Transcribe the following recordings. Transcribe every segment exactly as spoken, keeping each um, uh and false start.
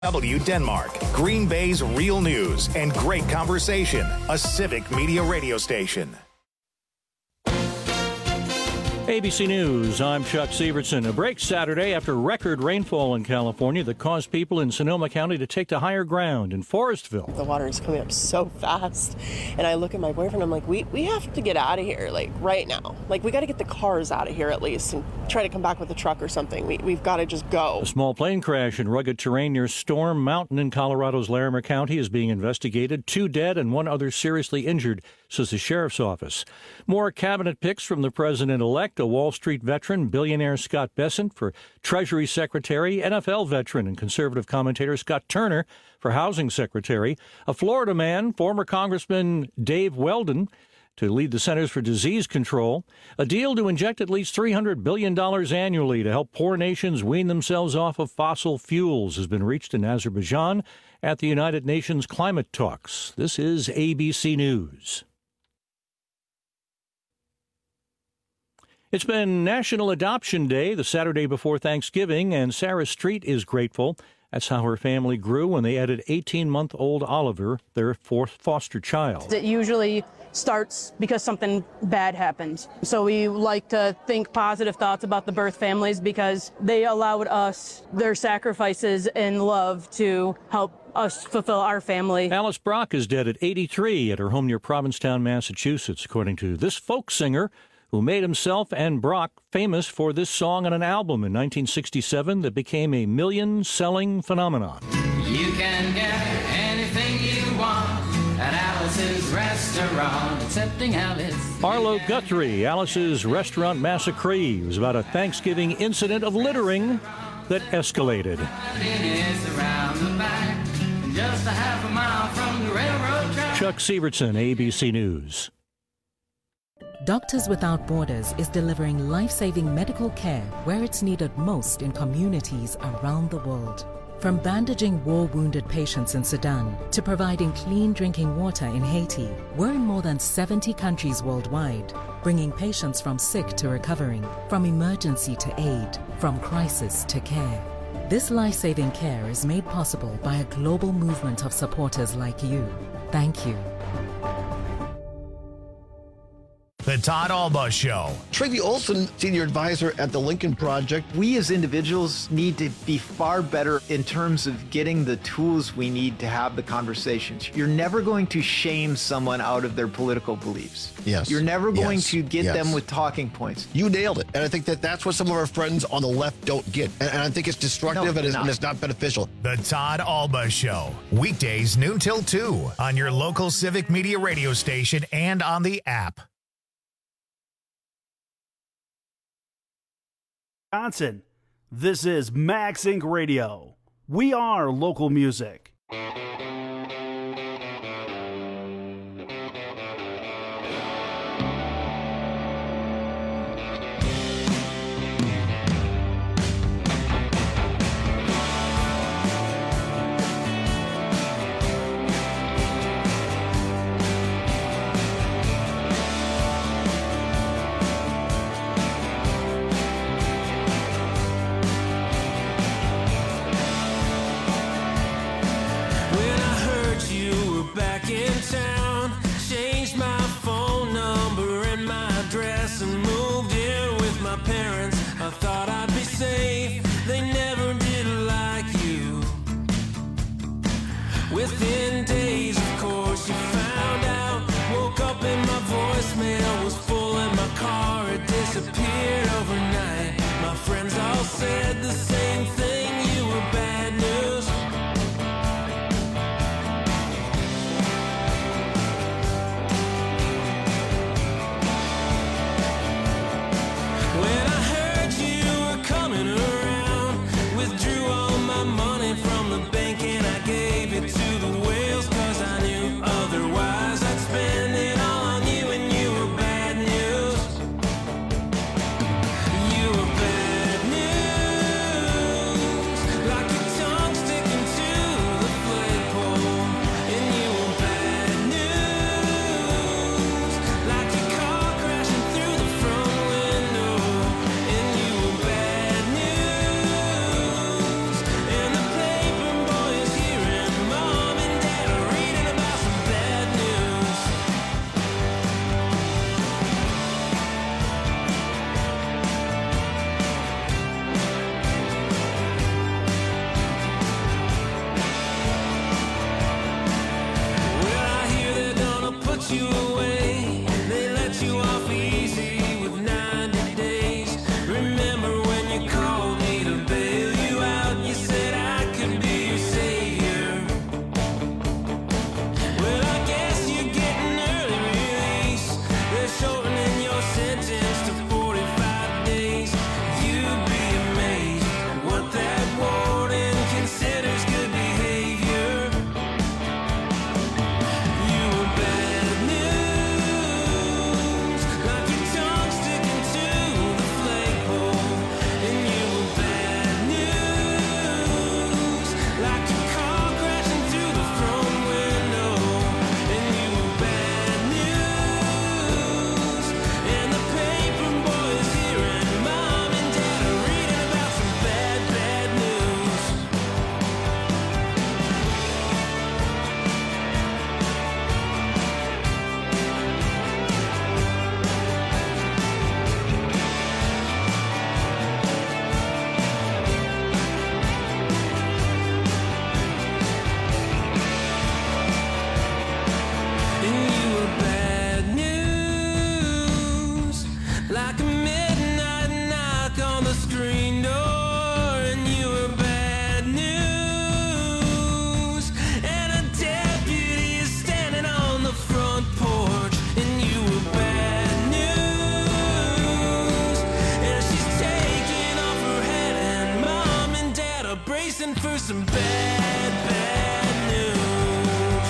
W Denmark, Green Bay's real news and great conversation, a civic media radio station. A B C News, I'm Chuck Sievertson. A break Saturday after record rainfall in California that caused people in Sonoma County to take to higher ground in Forestville. The water is coming up so fast, and I look at my boyfriend, I'm like, we, we have to get out of here, like, right now. Like, we got to get the cars out of here at least and try to come back with a truck or something. We, we've got to just go. A small plane crash in rugged terrain near Storm Mountain in Colorado's Larimer County is being investigated. Two dead and one other seriously injured, says the sheriff's office. More cabinet picks from the president-elect. A Wall Street veteran, billionaire Scott Bessent for Treasury Secretary, N F L veteran and conservative commentator Scott Turner for Housing Secretary, a Florida man, former Congressman Dave Weldon, to lead the Centers for Disease Control, a deal to inject at least three hundred billion dollars annually to help poor nations wean themselves off of fossil fuels has been reached in Azerbaijan at the United Nations climate talks. This is A B C News. It's been National Adoption Day, the Saturday before Thanksgiving, and Sarah Street is grateful. That's how her family grew when they added eighteen-month-old Oliver, their fourth foster child. It usually starts because something bad happened. So we like to think positive thoughts about the birth families because they allowed us their sacrifices and love to help us fulfill our family. Alice Brock is dead at eighty-three at her home near Provincetown, Massachusetts, according to this folk singer, who made himself and Brock famous for this song on an album in nineteen sixty-seven that became a million-selling phenomenon. You can get anything you want at Alice's restaurant, excepting Alice. Arlo Guthrie, Alice's Restaurant Massacre, was about a Thanksgiving incident of littering that escalated. It is around the back, just a half a mile from the railroad track. Chuck Sievertson, A B C News. Doctors Without Borders is delivering life-saving medical care where it's needed most in communities around the world. From bandaging war-wounded patients in Sudan to providing clean drinking water in Haiti, we're in more than seventy countries worldwide, bringing patients from sick to recovering, from emergency to aid, from crisis to care. This life-saving care is made possible by a global movement of supporters like you. Thank you. The Todd Alba Show. Tracy Olson, senior advisor at the Lincoln Project. We as individuals need to be far better in terms of getting the tools we need to have the conversations. You're never going to shame someone out of their political beliefs. Yes. You're never going yes. to get yes. them with talking points. You nailed it. And I think that that's what some of our friends on the left don't get. And, and I think it's destructive No, and, it's, not. and it's not beneficial. The Todd Alba Show. Weekdays noon till two on your local civic media radio station and on the app. Wisconsin. This is Max Incorporated. Radio. We are local music. Within days, of course, you found out. Woke up and my voicemail was full and my car had disappeared overnight. My friends all said the same thing, you were bad news. When I heard you were coming around, withdrew all my money from the bank and I gave it to the whales, cause I knew otherwise I'd spend it all on you, and you were bad news. You were bad news. some bad, bad news.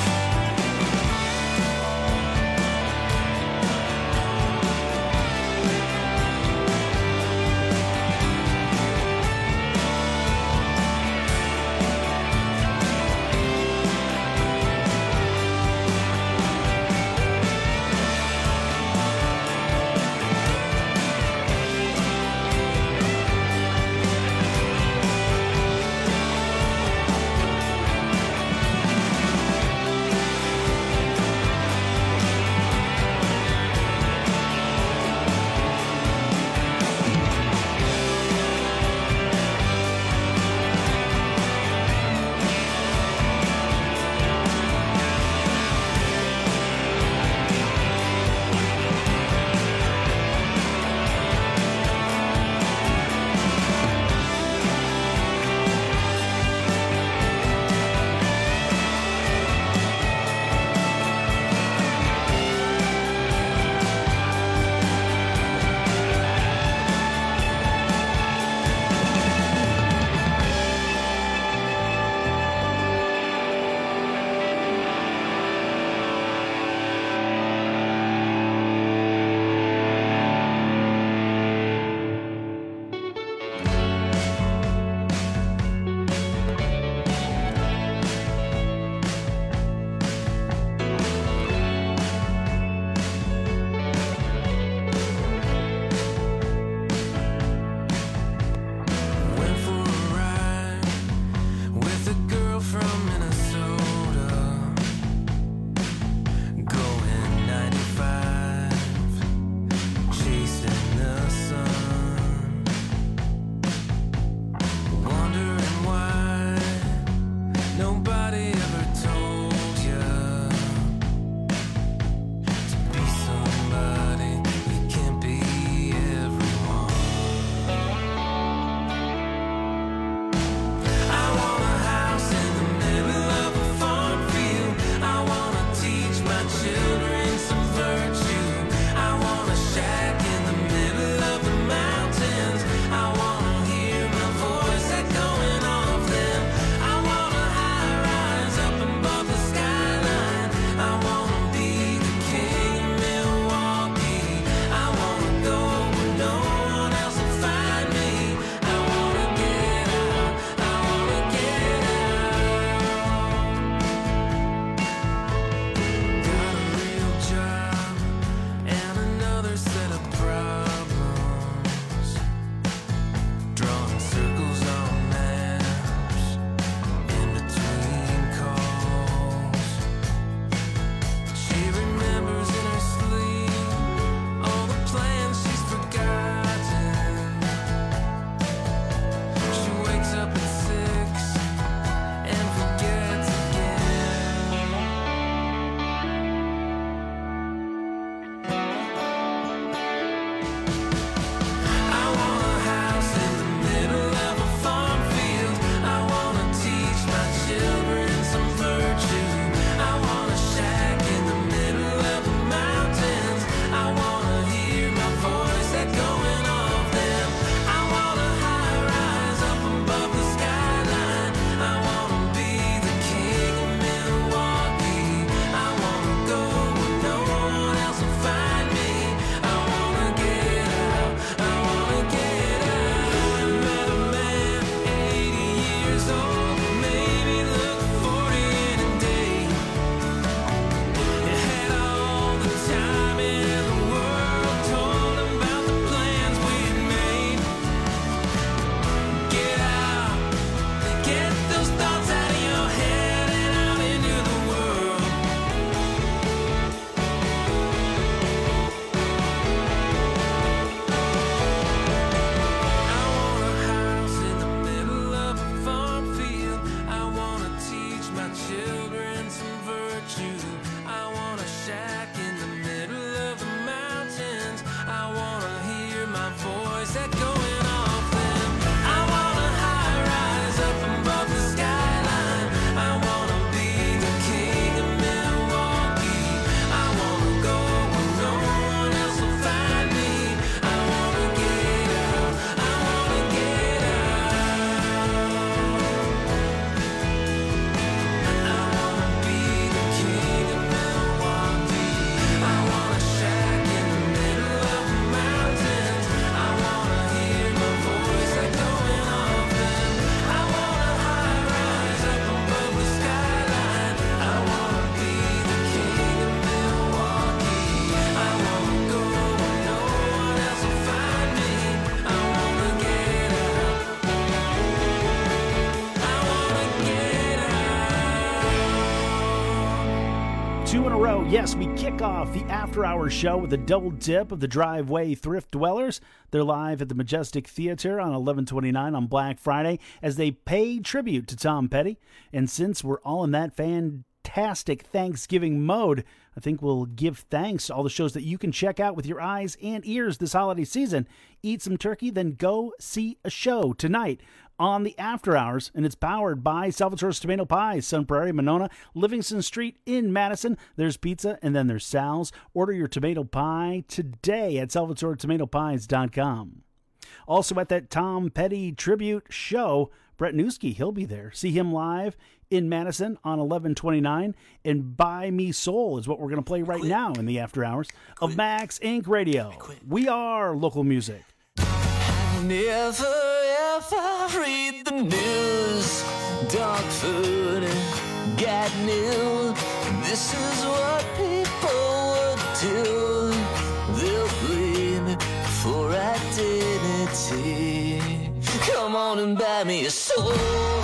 two in a row. Yes, we kick off the After Hours show with a double dip of the Driveway Thrift Dwellers. They're live at the Majestic Theater on eleven twenty-nine on Black Friday as they pay tribute to Tom Petty. And since we're all in that fantastic Thanksgiving mode, I think we'll give thanks to all the shows that you can check out with your eyes and ears this holiday season. Eat some turkey, then go see a show tonight on the After Hours, and it's powered by Salvatore's Tomato Pies, Sun Prairie, Monona, Livingston Street in Madison. There's pizza, and then there's Sal's. Order your tomato pie today at salvatore tomato pies dot com. Also at that Tom Petty tribute show, Brett Newski, he'll be there. See him live in Madison on eleven twenty-nine, and Buy Me Soul is what we're going to play right now in the After Hours of Max Inc Radio. We are local music. Never ever read the news. Dog food and got new. This is what people would do. They'll bleed for identity. Come on and buy me a soul.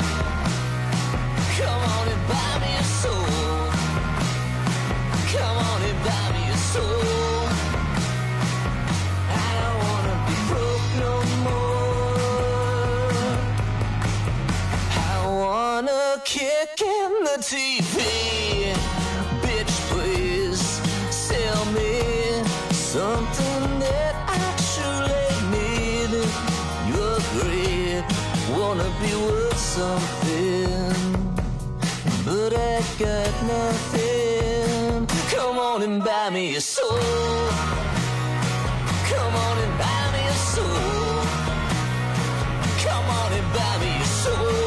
Come on and buy me a soul. Come on and buy me a soul. Kick in the T V, bitch, please sell me something that I truly need. You agree, wanna be worth something, but I got nothing. Come on and buy me a soul. Come on and buy me a soul. Come on and buy me a soul.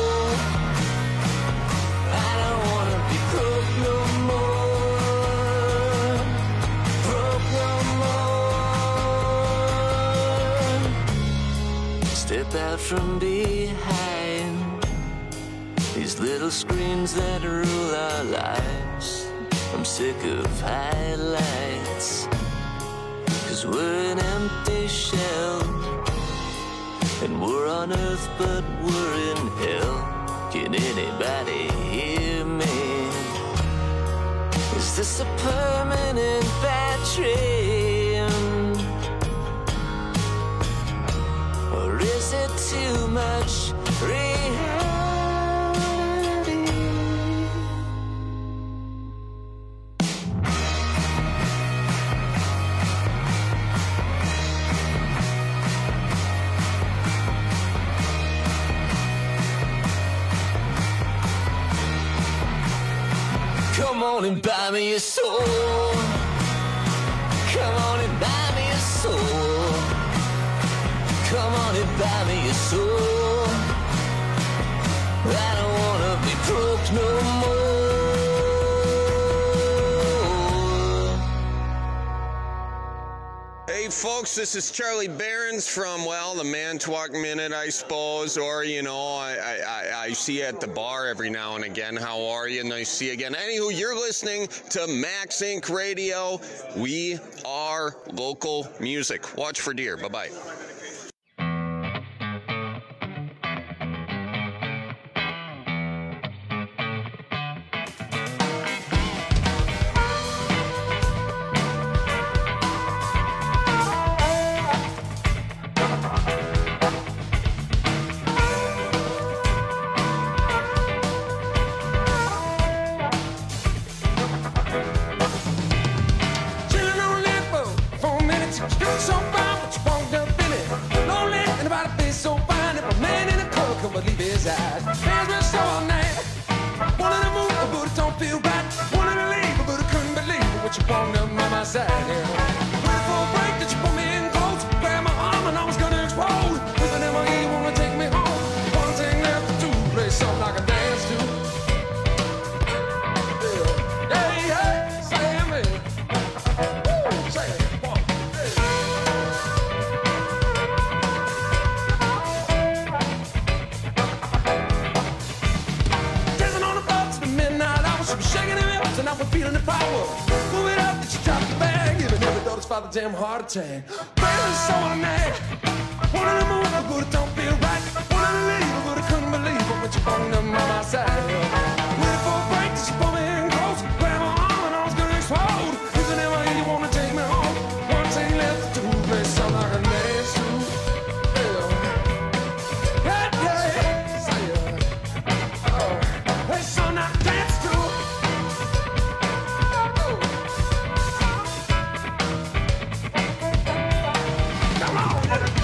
Step out from behind these little screens that rule our lives. I'm sick of highlights, 'cause we're an empty shell, and we're on earth but we're in hell. Can anybody hear me? Is this a permanent bad dream? Or is it too much reality? Come on and buy me a soul. Come on and buy me a soul. Come on and buy me a soul. I don't wanna be broke no more. Hey folks, this is Charlie Behrens from, well, the Manitowoc Minute, I suppose, or, you know, I, I, I see you at the bar every now and again. How are you? Nice to see you again. Anywho, you're listening to Max Inc Radio. We are local music. Watch for deer. Bye-bye. Damn heart attack. Baby, so night. Wanted to move, but it don't feel right. Wanted to leave, but I couldn't believe it. But you brought them by my side. Waiting for a break, that you pull me in close. Grab my arm and I was gonna dance to. Come on.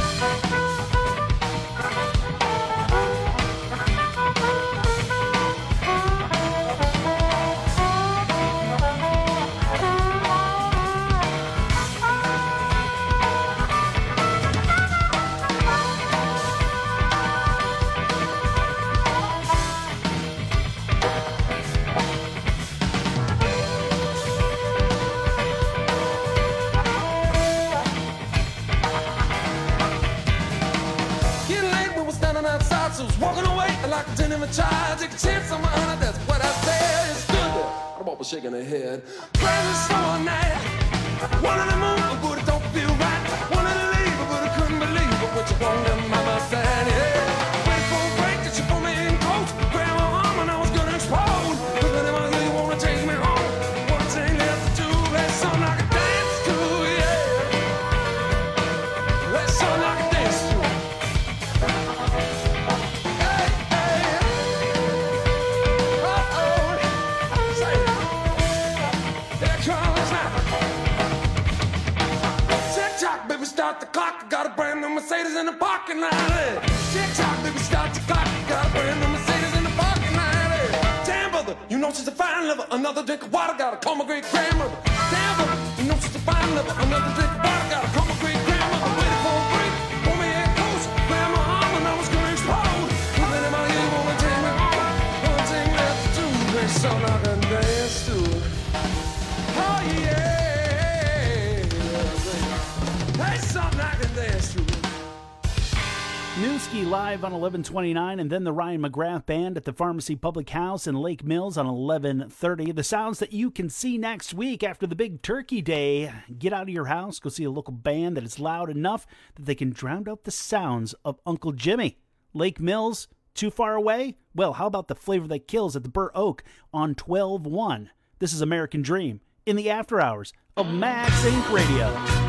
Getting late, we were standing outside, so I was walking away like I didn't even try. Take a chance on my honor, that's what I said. It stood there, the ball was shaking her head. Crazy summer night, wanted to move, but it don't feel right. Wanted to leave, but I couldn't believe it. What you want, them mama said, yeah. Waiting for a break, that she put me in coach. Grab my arm and I was gonna explode. But then I hear you wanna take me home. One thing left to do, that's something I can dance to, yeah. That's something I can dance to. Start the clock, I got a brand new Mercedes in the parking lot. Hey. Tick-tock, baby, start the clock, I got a brand new Mercedes in the parking lot. Hey. Damn, brother, you know she's a fine lover. Another drink of water, gotta call my great grandmother. Damn, brother, you know she's a fine lover. Another drink of water, gotta call my great grandmother. Waiting for a break, pull me in close, grab my arm and I was gonna explode. But then in my ear, wanna take me home. One thing left to do, there's something I can dance to. Oh yeah. Newski live on eleven twenty-nine, and then the Ryan McGrath Band at the Pharmacy Public House in Lake Mills on eleven thirty. The sounds that you can see next week after the big Turkey Day. Get out of your house, go see a local band that is loud enough that they can drown out the sounds of Uncle Jimmy. Lake Mills, too far away? Well, how about the Flavor That Kills at the Burr Oak on twelve one? This is American Dream in the after hours of Max Incorporated. Radio.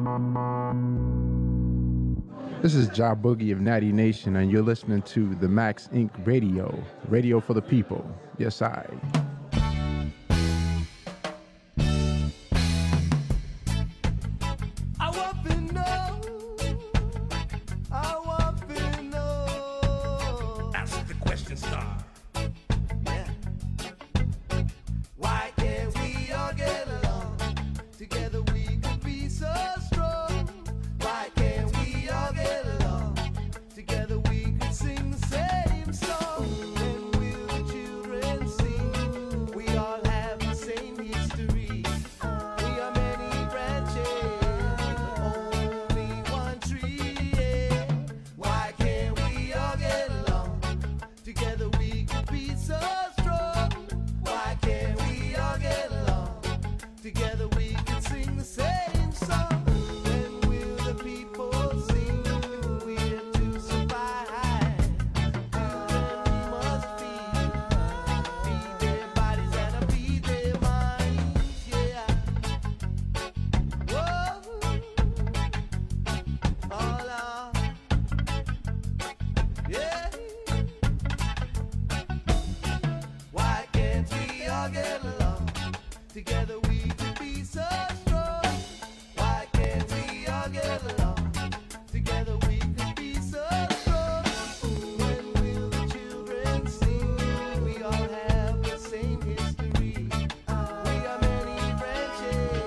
This is Ja Boogie of Natty Nation, and you're listening to the Max Incorporated. Radio, radio for the people. Yes, I. I want to know. I want to know. Ask the question star. Yeah. Why can't we all get along? Together we could be so strong. Why can't we all get along? Together we could sing the same song. And will the children sing? We all have the same history. We are many branches, only one tree. Yeah. Why can't we all get along? Together we could be so strong. Why can't we all get along? Together we could sing the same song. When will the people sing? If we're to survive, children we must feed. Feed their bodies and feed their minds. Yeah. Whoa. All on. Yeah. Why can't we all get along? Together we could be so strong. Why can't we all get along? Together we could be so strong. When will the children sing? We all have the same history. We are many branches,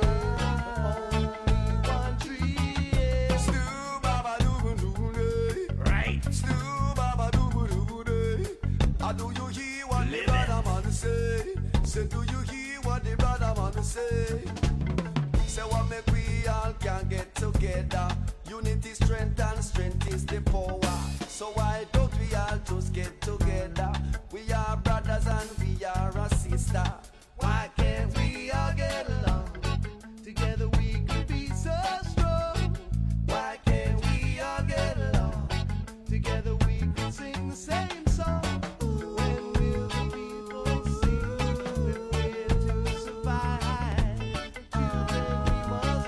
only one tree. Yeah. Stu baba doo doo day. Right. Stu baba doo doo day. Ah, do you hear what the brother man say? Say, do you hear what the brother man say? Say, what make we all can get together? Unity, strength, and strength is the power. So why don't we all just get together? We are brothers and we are a sister. Why can't we all get along? Together we could be so strong. Why can't we all get along? Together we could sing the same song. When will the people sing? If we're to survive, children we must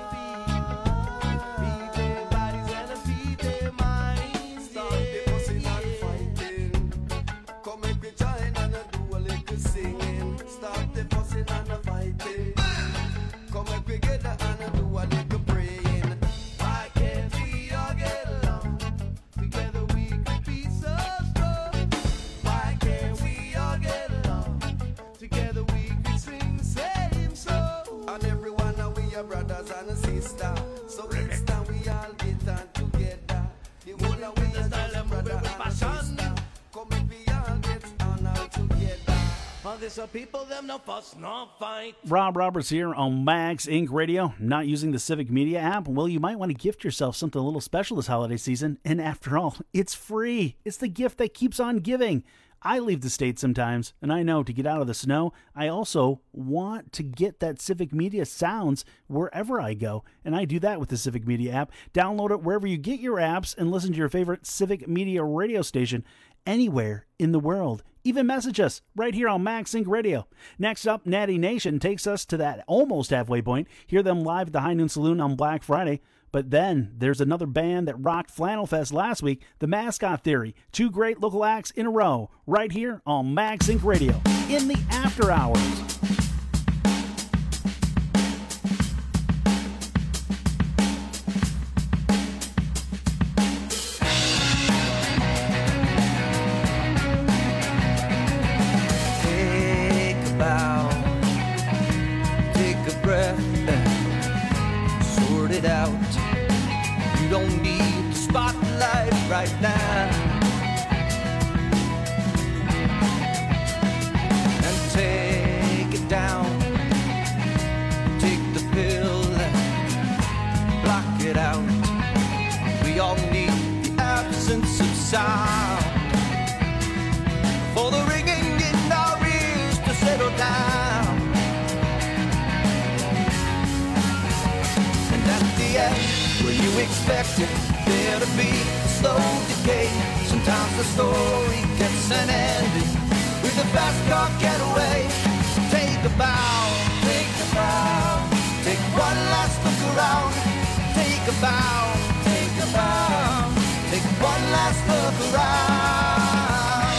feed. Feed their bodies and feed their minds. Stop the fussing and fighting. Come make me join and do a little singing. Stop the fussing and the fighting. Come make me get and do a little praying. Why can't we all get along? Together we could be so strong. Why can't we all get along? Together we could sing the same song. And everyone now we are brothers and sisters. So it's time we all get on together. The whole of we are just brother and sister. Come make we all get on all together. Oh, there's some people them no fuss, no fight. Rob Roberts here on Max Incorporated. Radio. Not using the Civic Media app? Well, you might want to gift yourself something a little special this holiday season. And after all, it's free. It's the gift that keeps on giving. I leave the state sometimes, and I know to get out of the snow, I also want to get that Civic Media sounds wherever I go. And I do that with the Civic Media app. Download it wherever you get your apps and listen to your favorite Civic Media radio station anywhere in the world. Even message us right here on Max Inc Radio. Next up, Natty Nation takes us to that almost halfway point. Hear them live at the High Noon Saloon on Black Friday. But then there's another band that rocked Flannel Fest last week, The Mascot Theory. Two great local acts in a row, right here on Max Inc Radio in the after hours. Out. You don't need the spotlight right now. And take it down. Take the pill. Block it out. We all need the absence of sound. For the ringing in our ears to settle down. Where you expect it, there to be a slow decay. Sometimes the story gets an ending with a fast car getaway. Take a bow, take a bow, take one last look around. Take a a bow, take a bow, take one last look around.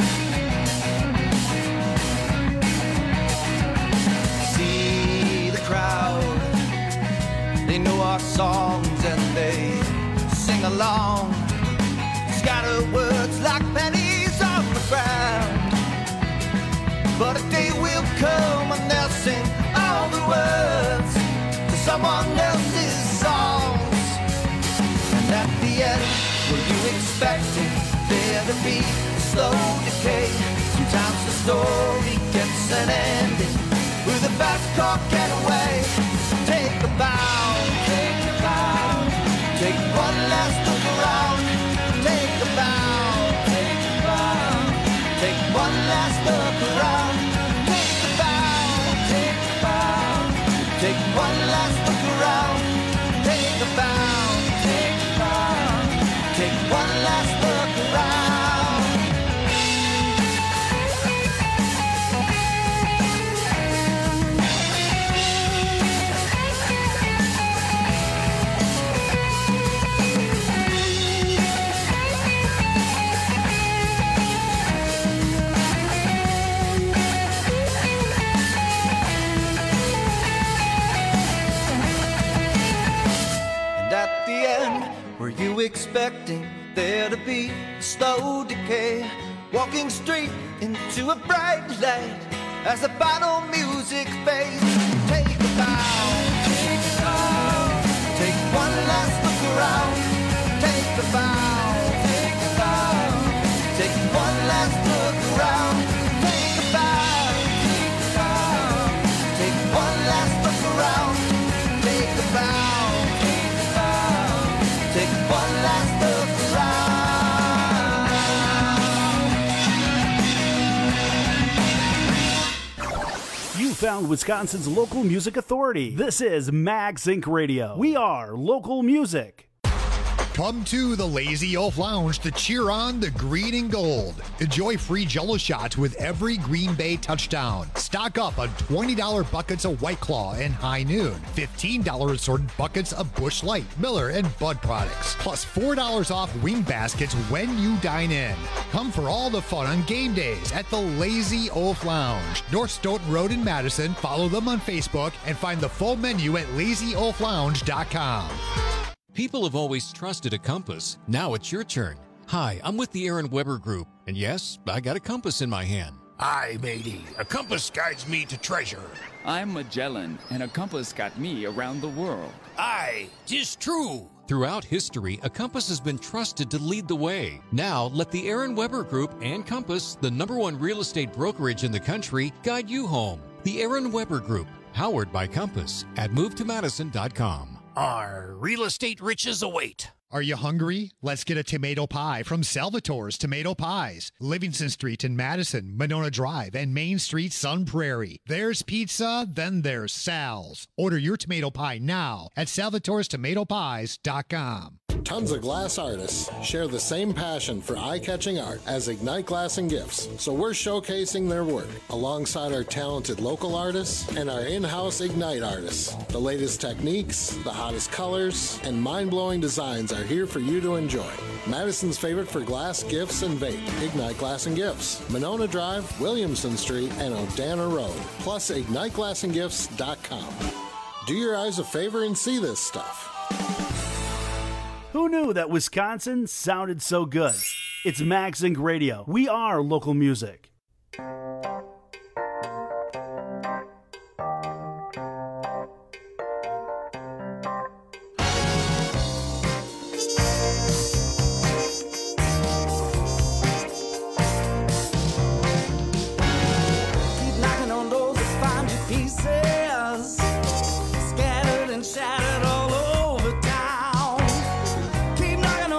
See the crowd, they know our songs and they sing along. Scatter words like pennies on the ground. But a day will come when they'll sing all the words to someone else's songs. And at the end, were you expecting there to be a slow decay? Sometimes the story gets an ending with a fast car getaway. Take a bow, take a bow, take one last look around. Take a bow, take a bow, take one last look around. Take a bow, take a bow, take one last look around. Take a bow, take a bow, take one last look around. At the end, were you expecting there to be a slow decay? Walking straight into a bright light as the final music fades. Take a bow, take a bow, take one last look around. Take a bow, take a bow, take one last look around. Take a bow, take a bow, take one last look around. Take a bow. Take one last look around. You found Wisconsin's local music authority. This is Max Inc Radio. We are local music. Come to the Lazy Oaf Lounge to cheer on the green and gold. Enjoy free Jell-O shots with every Green Bay touchdown. Stock up on twenty dollars buckets of White Claw and High Noon. fifteen dollars assorted buckets of Busch Light, Miller, and Bud products. Plus four dollars off wing baskets when you dine in. Come for all the fun on game days at the Lazy Oaf Lounge. North Stoughton Road in Madison. Follow them on Facebook and find the full menu at lazy oaf lounge dot com. People have always trusted a compass. Now it's your turn. Hi, I'm with the Aaron Weber Group, and yes, I got a compass in my hand. Aye, matey. A compass guides me to treasure. I'm Magellan, and a compass got me around the world. Aye, 'tis true. Throughout history, a compass has been trusted to lead the way. Now, let the Aaron Weber Group and Compass, the number one real estate brokerage in the country, guide you home. The Aaron Weber Group, powered by Compass, at move to madison dot com. Our real estate riches await. Are you hungry? Let's get a tomato pie from Salvatore's Tomato Pies. Livingston Street in Madison, Monona Drive, and Main Street, Sun Prairie. There's pizza, then there's Sal's. Order your tomato pie now at salvatores tomato pies dot com. Tons of glass artists share the same passion for eye-catching art as Ignite Glass and Gifts, so we're showcasing their work alongside our talented local artists and our in-house Ignite artists. The latest techniques, the hottest colors, and mind-blowing designs are here for you to enjoy. Madison's favorite for glass, gifts, and vape, Ignite Glass and Gifts. Monona Drive, Williamson Street, and Odana Road, plus ignite glass and gifts dot com. Do your eyes a favor and see this stuff. Who knew that Wisconsin sounded so good? It's Max Inc Radio. We are local music.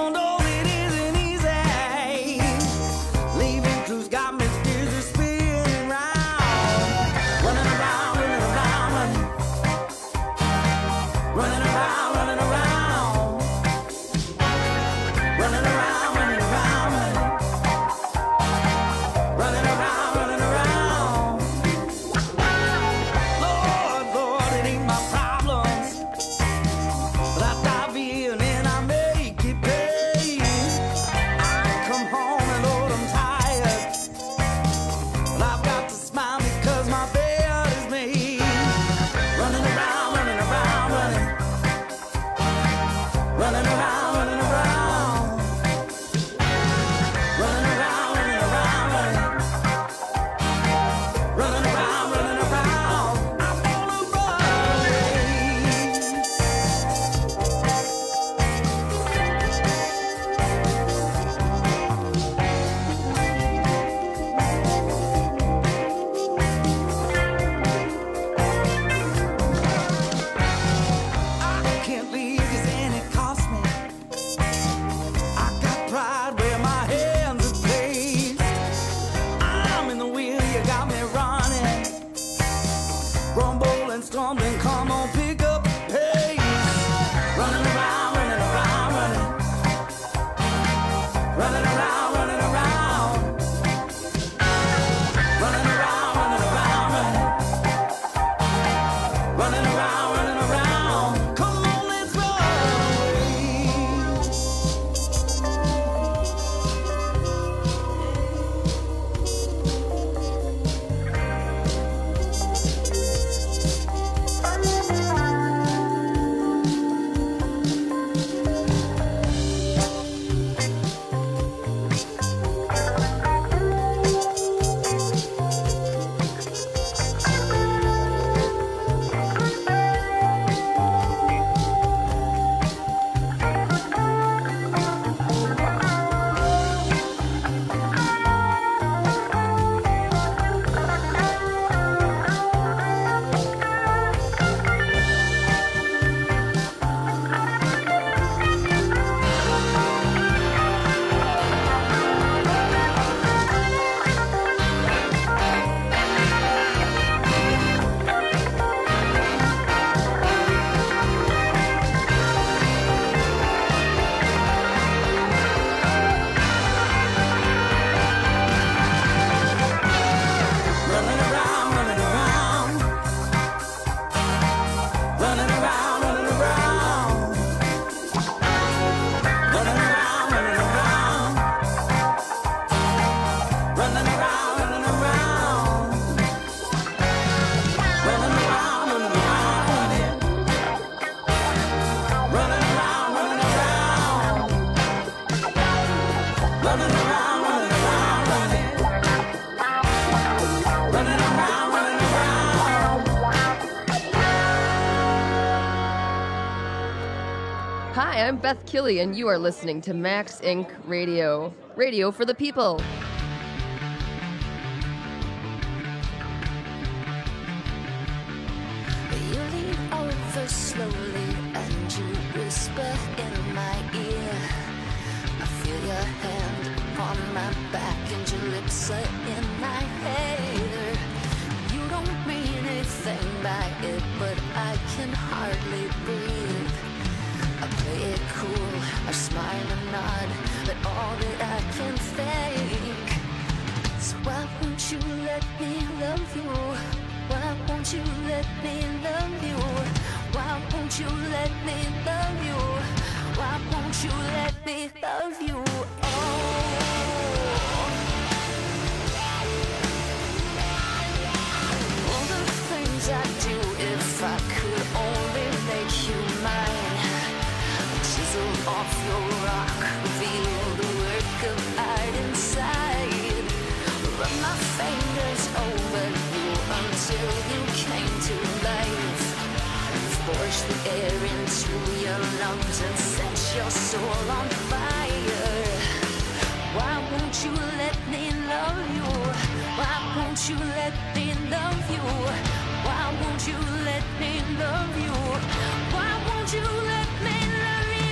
Got me Hi, I'm Beth Killy, and you are listening to Max Incorporated. Radio. Radio for the people. You lean over slowly and you whisper in my ear. I feel your hand upon my back and your lips are in my hair. You don't mean anything by it, but I can hardly breathe. I play it cool, I smile and nod, but all that I can think is why won't you let me love you? Why won't you let me love you? Why won't you let me love you? Why won't you let me love you? Oh. All the things I do if I could only make you mine. Chisel off your rock, reveal the work of art inside. Run my fingers over you until you came to life. Force the air into your lungs and set your soul on fire. Why won't you let me love you? Why won't you let me love you? Why won't you let me love you? Why won't you let me love you?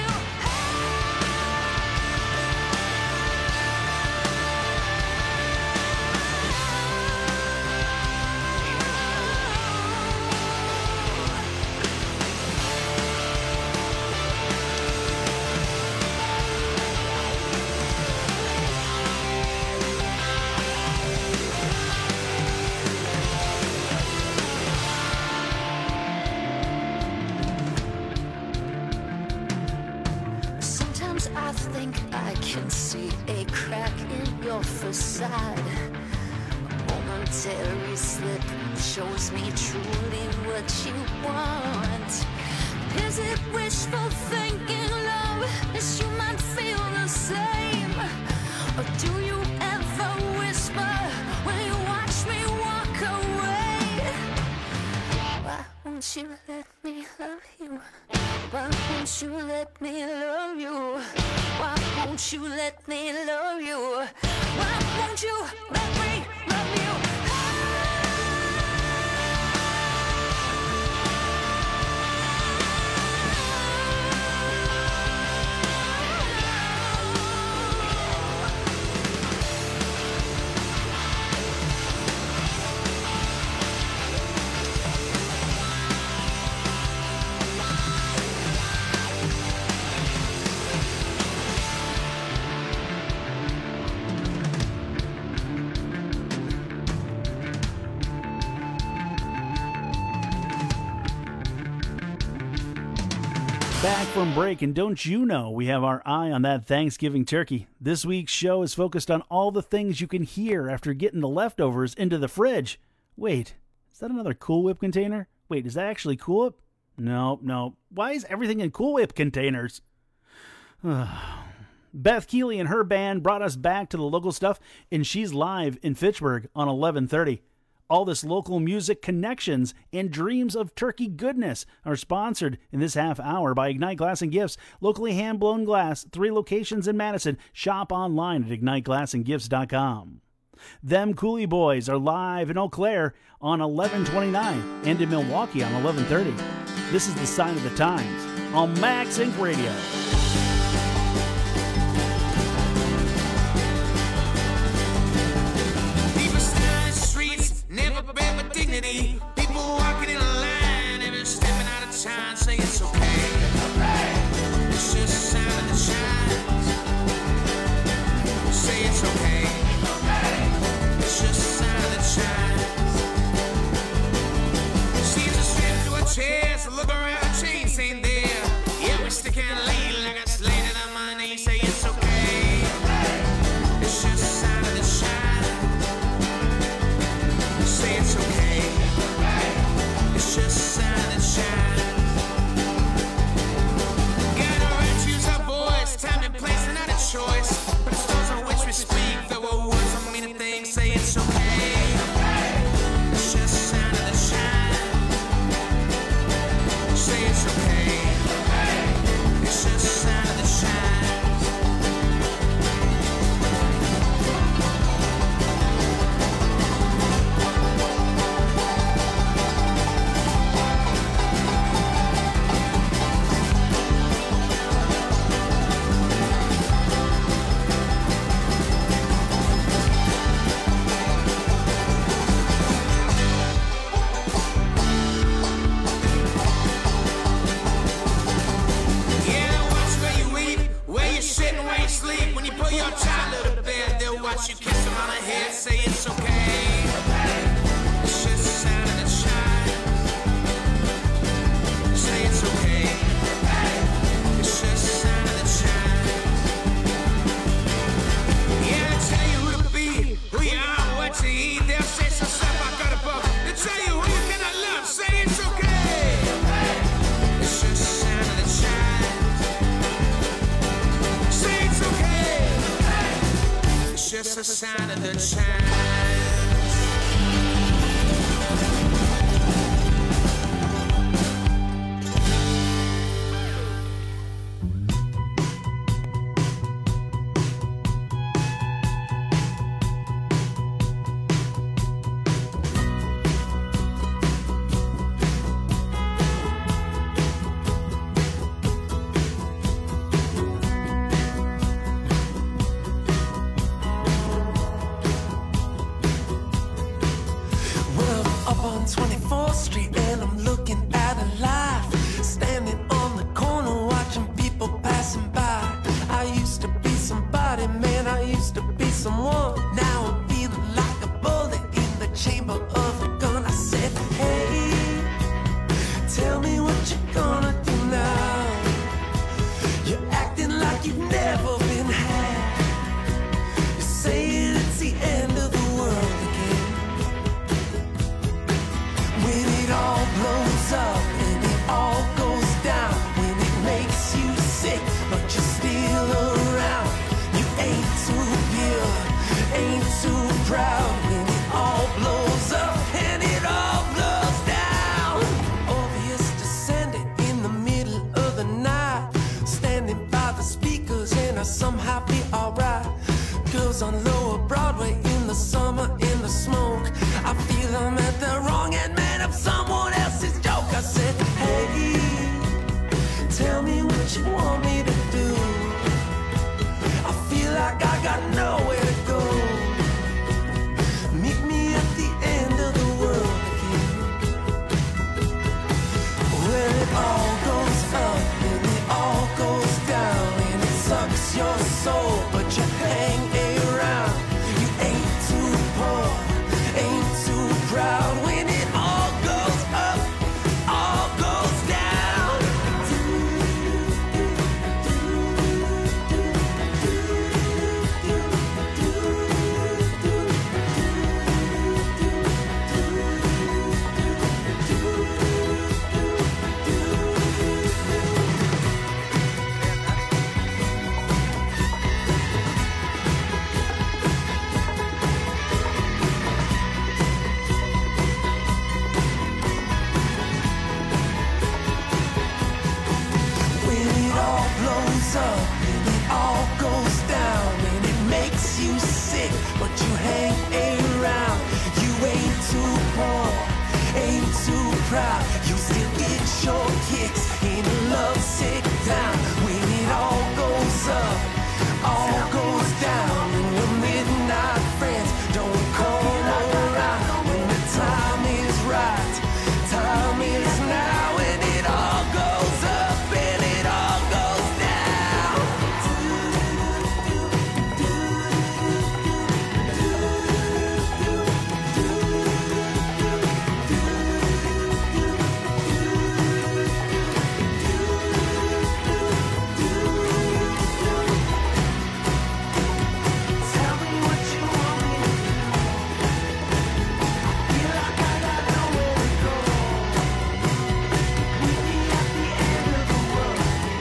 I think I can see a crack in your facade. A momentary slip shows me truly what you want. Is it wishful thinking, love, that you might feel the same? Or do you ever whisper when you watch me walk away? Why won't you let me love you? Why won't you let me love you? Why won't you let me love you? Why won't you let me love you? Back from break, and don't you know we have our eye on that Thanksgiving turkey. This week's show is focused on all the things you can hear after getting the leftovers into the fridge. Wait, is that another Cool Whip container? Wait, is that actually Cool Whip? No, no. Why is everything in Cool Whip containers? Beth Keeley and her band brought us back to the local stuff, and she's live in Fitchburg on eleven thirty. All this local music connections and dreams of turkey goodness are sponsored in this half hour by Ignite Glass and Gifts. Locally hand-blown glass, three locations in Madison. Shop online at ignite glass and gifts dot com. Them Cooley Boys are live in Eau Claire on eleven twenty-nine and in Milwaukee on eleven thirty. This is the Sign of the Times on Max Inc Radio. Dignity. People walking in a line, every stepping out of time, say it's okay. okay. It's just a sign of the shines. Say it's okay. okay. It's just a sign of the shines. Seems a strip to a chair, so look around, the chains ain't there. Yeah, we stick and lean like a slave. side of the chimes. twenty-fourth Street and I'm looking at a life, standing on the corner watching people passing by. I used to be somebody, man, I used to be someone. Now I'm feeling like a bullet in the chamber of a gun. I said, hey, tell me what you're gonna do now. You're acting like you've never been had. You're saying it's the end of the world again. When it all blows up and it all goes down, when it makes you sick but you're still around, you ain't too pure, ain't too proud. When it all blows up and it all blows down. Obvious descending in the middle of the night, standing by the speakers and I somehow be alright. Girls on Lower Broadway in the summer in the smoke, I feel I'm at the wrong end, man, of someone else's joke. I said, hey, tell me what you want me to do. I feel like I got nowhere to go. Meet me at the end of the world again. When it all goes up and it all goes down and it sucks your soul, but you hang around. You ain't too poor, ain't too proud. When it all goes up, all goes down. When it all blows up and it all goes down and it makes you sick but you hang around. You ain't too poor, ain't too proud. You still get your kicks in a lovesick town. When it all goes up, all goes down, and your midnight friends don't come around. When the time is right, time is now. When it all goes up and it all goes down. Tell me what you want me to do. Feel like I got nowhere to go. Meet me at the end of the world.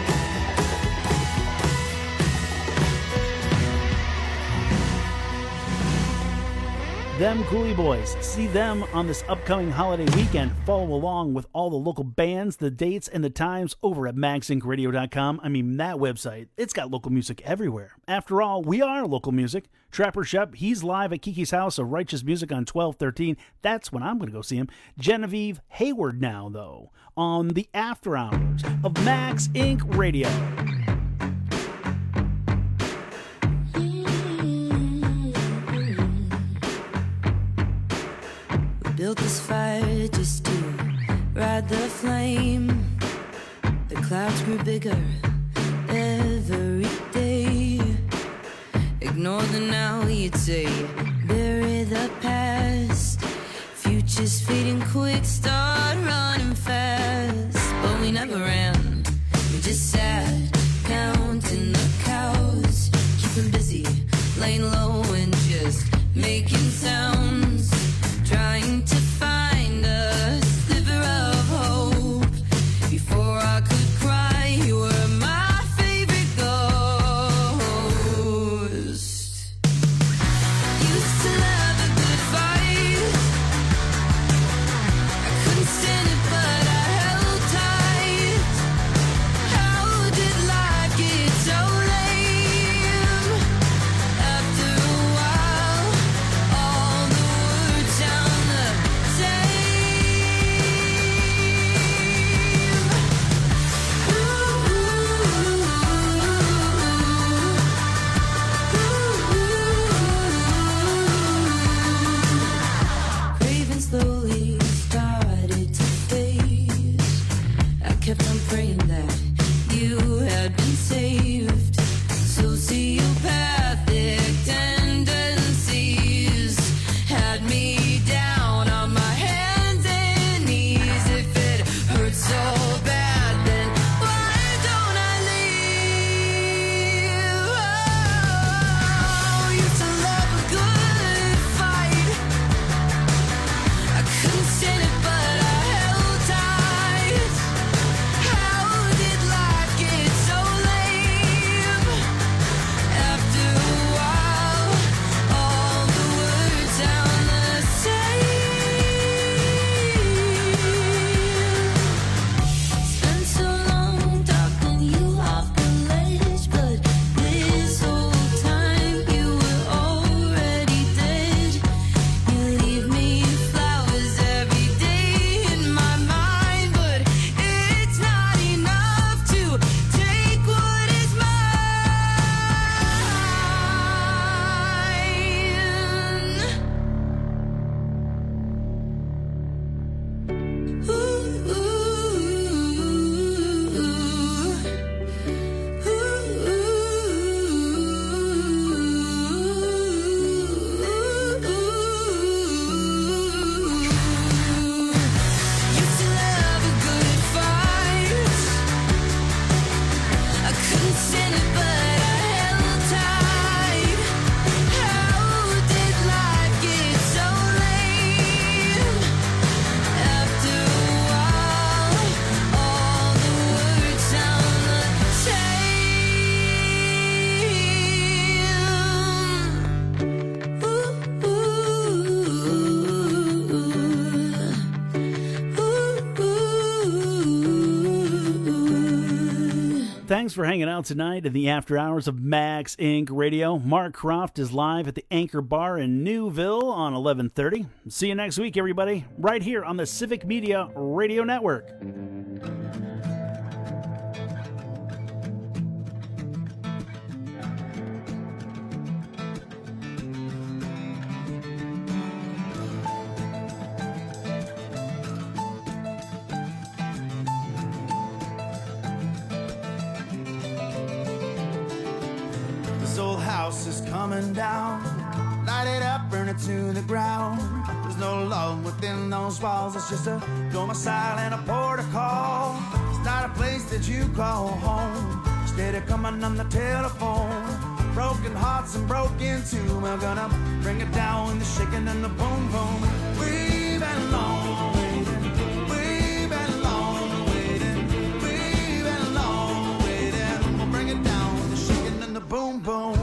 Them Cooley Boys. See them on this upcoming holiday weekend. Follow along with all the local bands, the dates, and the times over at max inc radio dot com. I mean, that website, it's got local music everywhere. After all, we are local music. Trapper Shep, he's live at Kiki's House of Righteous Music on twelve thirteen. That's when I'm going to go see him. Genevieve Hayward now, though, on the After Hours of Max Inc Radio. Built this fire just to ride the flame. The clouds grew bigger every day. Ignore the now, you'd say. Bury the past. Future's fading quick, start running fast. But we never ran, we just sat, counting the cows. Keeping busy, laying low and just making sounds. Trying to find a sliver of hope. Before I could cry, you were my favorite ghost. Thanks for hanging out tonight in the after hours of Max Incorporated. Radio. Mark Croft is live at the Anchor Bar in Newville on eleven thirty. See you next week, everybody, right here on the Civic Media Radio Network. House is coming down, light it up, burn it to the ground. There's no love within those walls, it's just a domicile and a protocol. It's not a place that you call home, instead of coming on the telephone. Broken hearts and broken too, we're gonna bring it down with the shaking and the boom boom. We've been long waiting, we've been long waiting, we've been long waiting. We'll bring it down with the shaking and the boom boom.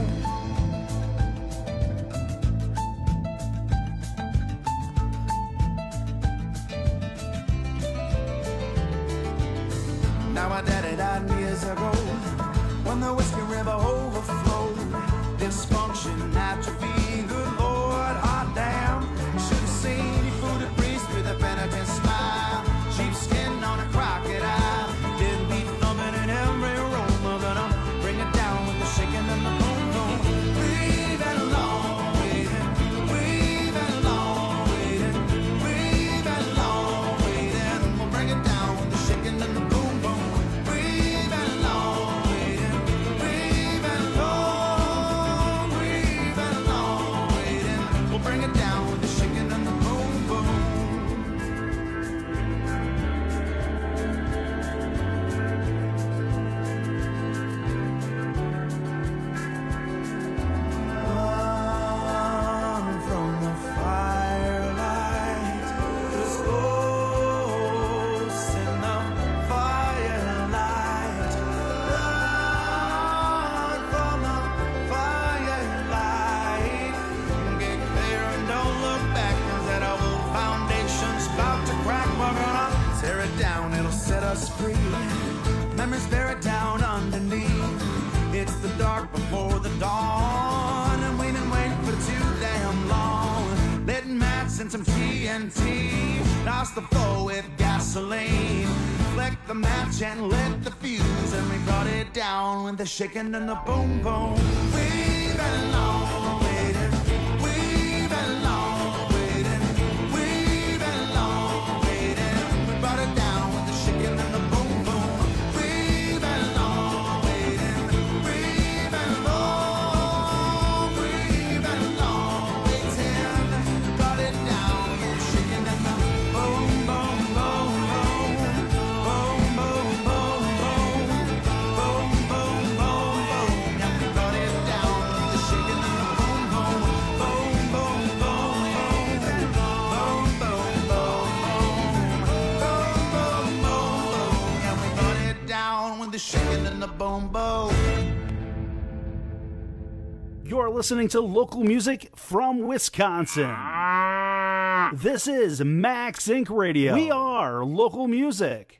Now my daddy died years ago, when the Whiskey River overflowed. Dysfunction, atrophy, good Lord, hot damn. Should have seen you food a priest with a penitent smile. Cheap skin on a crocodile, didn't be thumping in every room. We're gonna bring it down with the shaking and the boom boom. We've been long waiting, we've been long waiting, we've been long waiting. We'll bring it down with the shaking and the boom. Free. Memories buried down underneath. It's the dark before the dawn, and we've been waiting for too damn long. Lit mats and some T N T. Douse the floor with gasoline. Flick the match and lit the fuse, and we brought it down with the shaking and the boom boom. We've been long waiting. We've been long waiting. We've been long waiting. We brought it down. And the boom boom, we've been long waiting, we've been long, we've been long waiting. Got it down, shaking and the boom boom boom boom, boom boom boom boom, boom boom boom boom. Yeah, we got it down, the shaking and the boom boom, boom boom boom boom, boom boom boom boom. The shaking and the boom boom. You're listening to local music from Wisconsin. This is Max Incorporated. Radio. We are local music.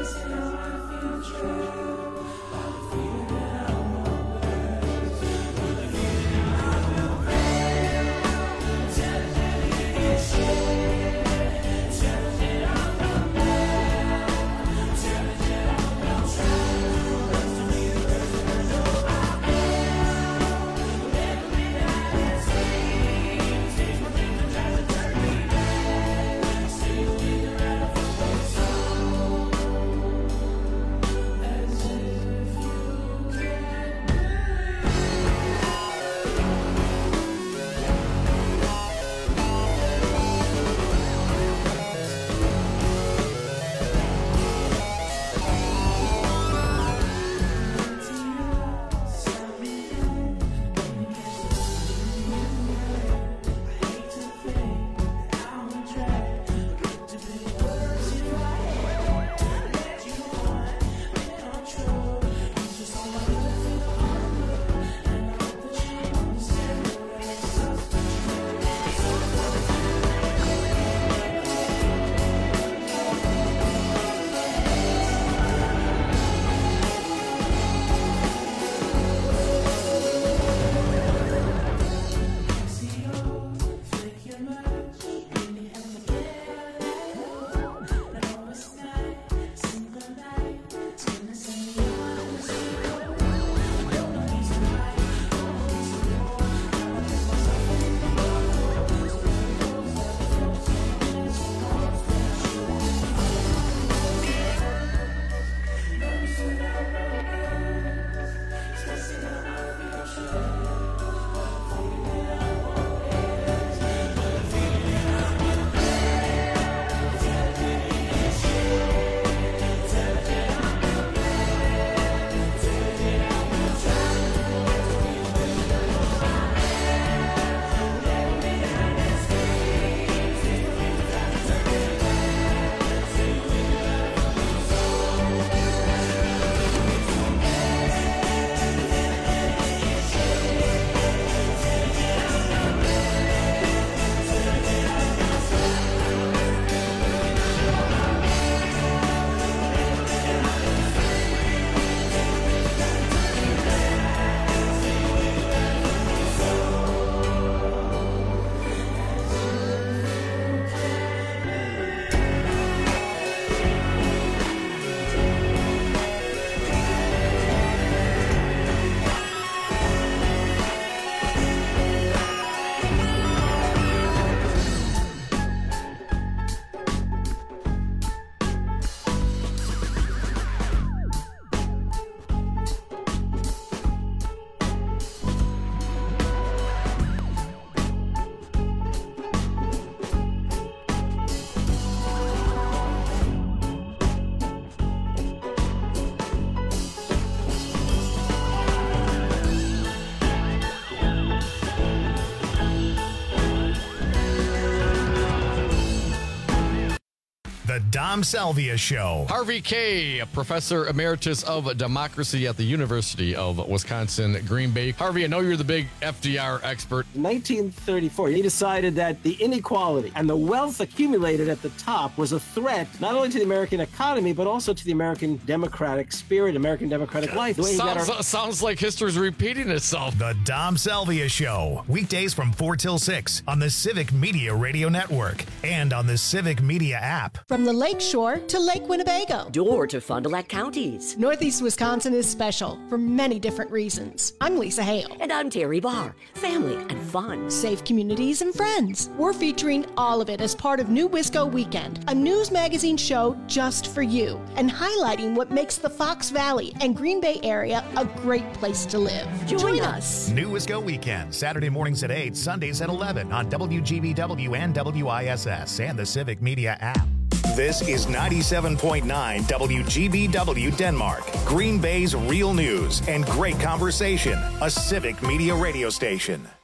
The Dom Salvia Show. Harvey Kaye, Professor Emeritus of Democracy at the University of Wisconsin, Green Bay. Harvey, I know you're the big F D R expert. In nineteen thirty-four, he decided that the inequality and the wealth accumulated at the top was a threat not only to the American economy, but also to the American democratic spirit, American democratic life. The way he got Sounds, our- sounds like history's repeating itself. The Dom Salvia Show. Weekdays from four till six on the Civic Media Radio Network and on the Civic Media app. From the Lake Shore to Lake Winnebago. Door to Fond du Lac counties. Northeast Wisconsin is special for many different reasons. I'm Lisa Hale. And I'm Terry Barr. Family and fun. Safe communities and friends. We're featuring all of it as part of New Wisco Weekend, a news magazine show just for you, and highlighting what makes the Fox Valley and Green Bay area a great place to live. Join, Join us. New Wisco Weekend, Saturday mornings at eight, Sundays at eleven on W G B W and W I S S and the Civic Media app. This is ninety-seven point nine W G B W Denmark, Green Bay's real news and great conversation, a Civic Media radio station.